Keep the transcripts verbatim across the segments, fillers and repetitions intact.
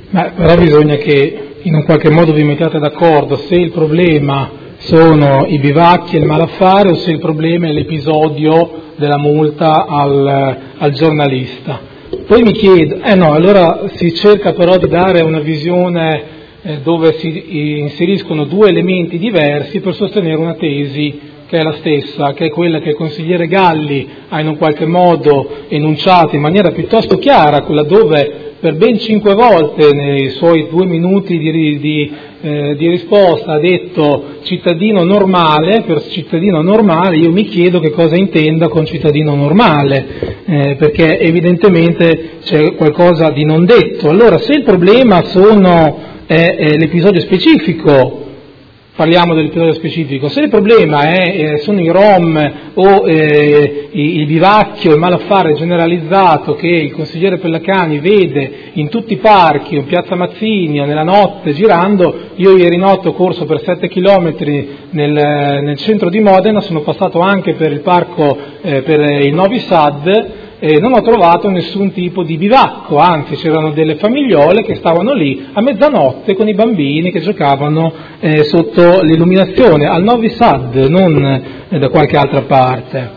Ma però bisogna che in un qualche modo vi mettiate d'accordo se il problema sono i bivacchi e il malaffare o se il problema è l'episodio della multa al, al giornalista. Poi mi chiedo, eh no, allora si cerca però di dare una visione eh, dove si inseriscono due elementi diversi per sostenere una tesi che è la stessa, che è quella che il consigliere Galli ha in un qualche modo enunciato in maniera piuttosto chiara, quella dove per ben cinque volte nei suoi due minuti di, di, eh, di risposta ha detto cittadino normale. Per cittadino normale io mi chiedo che cosa intenda con cittadino normale, eh, perché evidentemente c'è qualcosa di non detto. Allora, se il problema sono, è, è l'episodio specifico, parliamo dell'episodio specifico. Se il problema è, eh, sono i rom o eh, il bivacchio, il malaffare generalizzato che il consigliere Pellacani vede in tutti i parchi, o in piazza Mazzini o nella notte girando, io ieri notte ho corso per sette chilometri nel, nel centro di Modena, sono passato anche per il parco, eh, per il Novi Sad, e non ho trovato nessun tipo di bivacco, anzi c'erano delle famigliole che stavano lì a mezzanotte con i bambini che giocavano eh, sotto l'illuminazione, al Novi Sad, non eh, da qualche altra parte.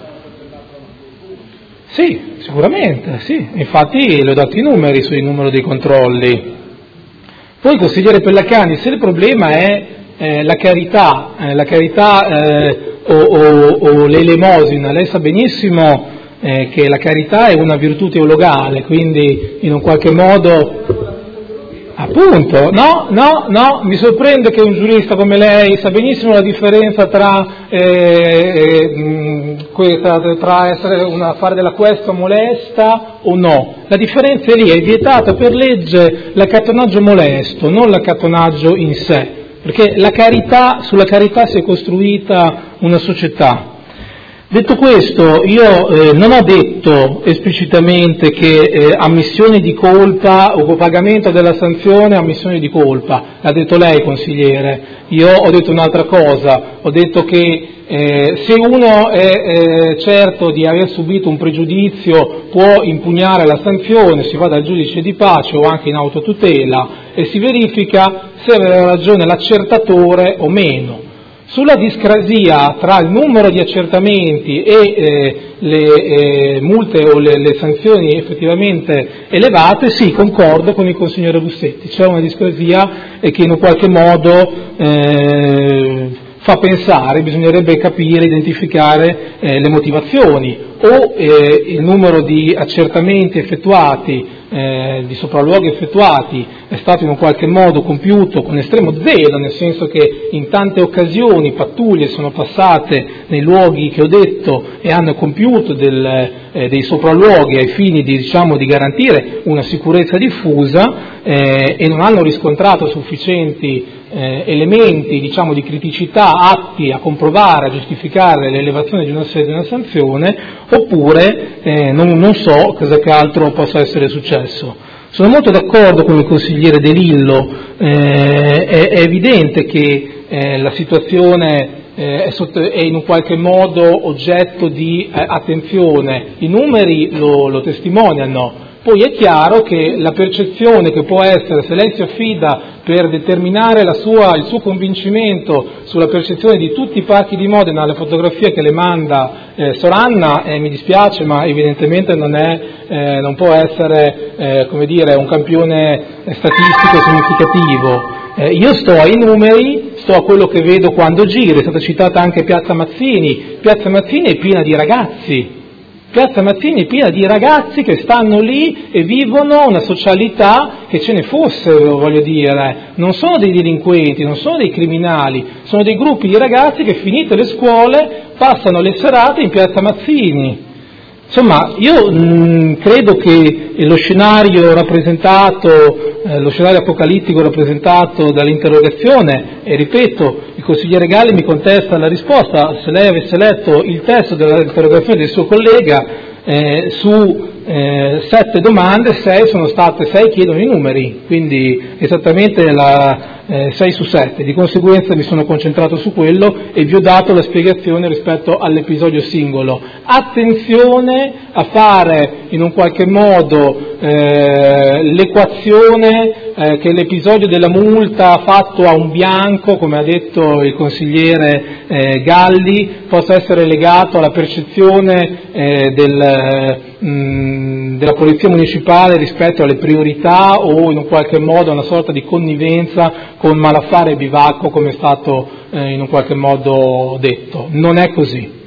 Sì, sicuramente, sì, infatti le ho dato i numeri sul numero dei controlli. Poi il consigliere Pellacani, se il problema è eh, la carità, eh, la carità eh, o, o, o l'elemosina, lei sa benissimo Eh, che la carità è una virtù teologale, quindi in un qualche modo, appunto, no, no, no, mi sorprende che un giurista come lei sa benissimo la differenza tra, eh, eh, tra, tra essere una, fare della questua molesta o no. La differenza è lì, è vietata per legge l'accattonaggio molesto, non l'accattonaggio in sé, perché la carità, sulla carità si è costruita una società. Detto questo, io eh, non ho detto esplicitamente che eh, ammissione di colpa o pagamento della sanzione è ammissione di colpa, l'ha detto lei, consigliere. Io ho detto un'altra cosa, ho detto che eh, se uno è eh, certo di aver subito un pregiudizio può impugnare la sanzione, si va dal giudice di pace o anche in autotutela e si verifica se aveva ragione l'accertatore o meno. Sulla discrasia tra il numero di accertamenti e eh, le eh, multe o le, le sanzioni effettivamente elevate, sì, concordo con il consigliere Bussetti, c'è una discrasia e che in un qualche modo eh, fa pensare, bisognerebbe capire, identificare eh, le motivazioni, o eh, il numero di accertamenti effettuati, eh, di sopralluoghi effettuati è stato in un qualche modo compiuto con estremo zelo, nel senso che in tante occasioni pattuglie sono passate nei luoghi che ho detto e hanno compiuto del, eh, dei sopralluoghi ai fini di, diciamo, di garantire una sicurezza diffusa eh, e non hanno riscontrato sufficienti Eh, elementi, diciamo, di criticità atti a comprovare, a giustificare l'elevazione di una, di una sanzione, oppure eh, non, non so cosa che altro possa essere successo. Sono molto d'accordo con il consigliere De Lillo, eh, è, è evidente che eh, la situazione eh, è, sotto, è in un qualche modo oggetto di eh, attenzione, i numeri lo, lo testimoniano. Poi è chiaro che la percezione che può essere, se lei si affida per determinare la sua, il suo convincimento sulla percezione di tutti i parchi di Modena alle fotografie che le manda eh, Soranna, eh, mi dispiace, ma evidentemente non, è, eh, non può essere eh, come dire, un campione statistico significativo. Eh, io sto ai numeri, sto a quello che vedo quando giro, è stata citata anche Piazza Mazzini. Piazza Mazzini è piena di ragazzi. Piazza Mazzini è piena di ragazzi che stanno lì e vivono una socialità che ce ne fosse, voglio dire, non sono dei delinquenti, non sono dei criminali, sono dei gruppi di ragazzi che finite le scuole passano le serate in Piazza Mazzini. Insomma, io mh, credo che lo scenario rappresentato, eh, lo scenario apocalittico rappresentato dall'interrogazione, e ripeto, il consigliere Galli mi contesta la risposta, se lei avesse letto il testo dell'interrogazione del suo collega, eh, su eh, sette domande, sei sono state, sei chiedono i numeri, quindi esattamente la, eh, sei su sette, di conseguenza mi sono concentrato su quello e vi ho dato la spiegazione rispetto all'episodio singolo. Attenzione a fare in un qualche modo eh, l'equazione eh, che l'episodio della multa fatto a un bianco, come ha detto il consigliere eh, Galli, possa essere legato alla percezione eh, del, mh, della polizia municipale rispetto alle priorità o in un qualche modo a una sorta di connivenza con malaffare e bivacco, come è stato eh, in un qualche modo detto. Non è così.